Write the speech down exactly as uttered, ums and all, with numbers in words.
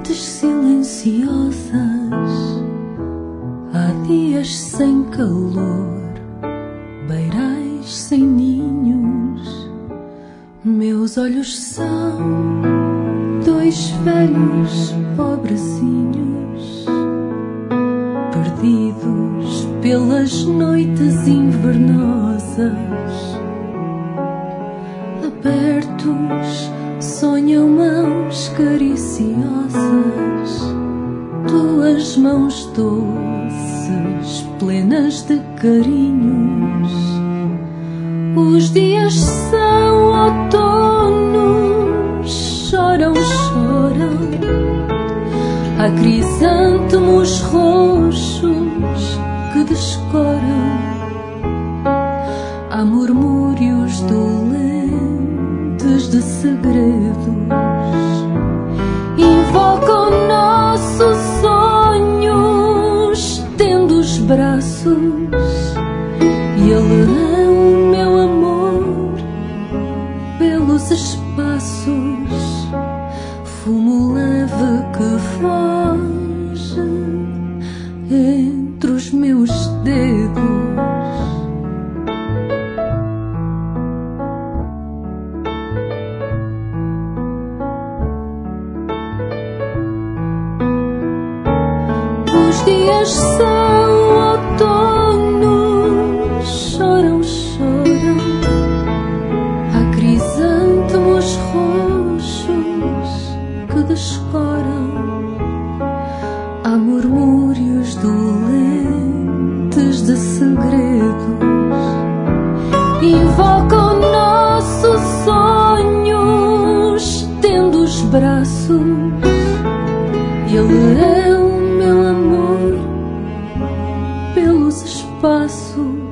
noites silenciosas, há dias sem calor, beirais sem ninhos. Meus olhos são dois velhos pobrezinhos, perdidos pelas noites invernosas. Abertos sonham mãos cariciosas, tuas mãos doces, plenas de carinhos. Os dias são outono, choram, choram. Há crisântemos roxos que descoram. Há murmúrios dolentes de segredos, invocam nossos sonhos, tendo os braços. E ele é o meu amor pelos espaços, fumo leve que foge entre os meus dedos. Os dias são outono, choram, choram. Há crisântemos roxos que descoram. Há murmúrios dolentes de segredos, invocam nossos sonhos, tendo os braços. Ele é o meu amor pelos espaços.